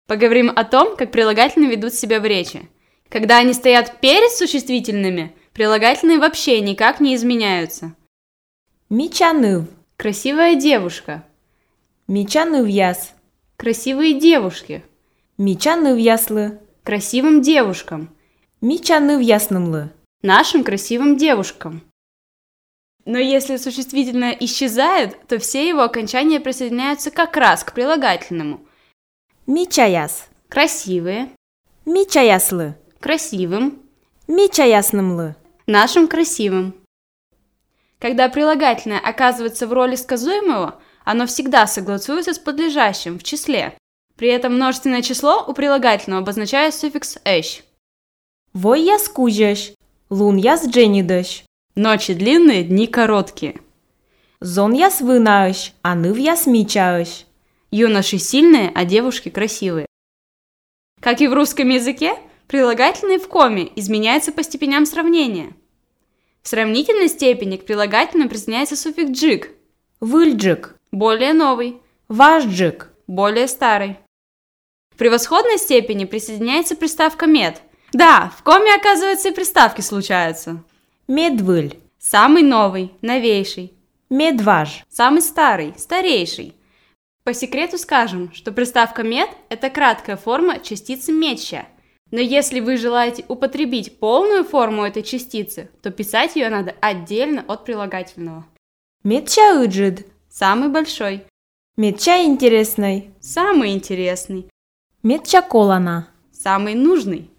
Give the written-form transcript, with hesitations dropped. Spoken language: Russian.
Поговорим о том, как прилагательные ведут себя в речи. Когда они стоят перед существительными, прилагательные вообще никак не изменяются. Мечаныв. Красивая девушка. Мечанывьяс. Красивые девушки. Мечанывьяслы. Красивым девушкам. Мечанывьяснымлы. Нашим красивым девушкам. Но если существительное исчезает, то все его окончания присоединяются как раз к прилагательному. Мечаяс. Красивые. Мечаяслы. Красивым. Мечаяснымлы. Нашим красивым. Когда прилагательное оказывается в роли сказуемого, оно всегда согласуется с подлежащим в числе. При этом множественное число у прилагательного обозначает суффикс «эщ». Вой яс кузящ. Лун яс дженидащ. Ночи длинные, дни короткие. Зон яс вынающ. Аныв яс мечающ. Юноши сильные, а девушки красивые. Как и в русском языке, прилагательные в коме изменяются по степеням сравнения. В сравнительной степени к прилагательным присоединяется суффикс «джик», Выльджик. более новый, Важджик. более старый. В превосходной степени присоединяется приставка «мед». Да, в коме, оказывается, и приставки случаются. Медвыль. Самый новый, новейший. Медваж. Самый старый, старейший. По секрету скажем, что приставка «мед» – это краткая форма частицы «меча». Но если вы желаете употребить полную форму этой частицы, то писать ее надо отдельно от прилагательного. Медчаыджид. Самый большой. Медча интересный. Самый интересный. Медчаколана. Самый нужный.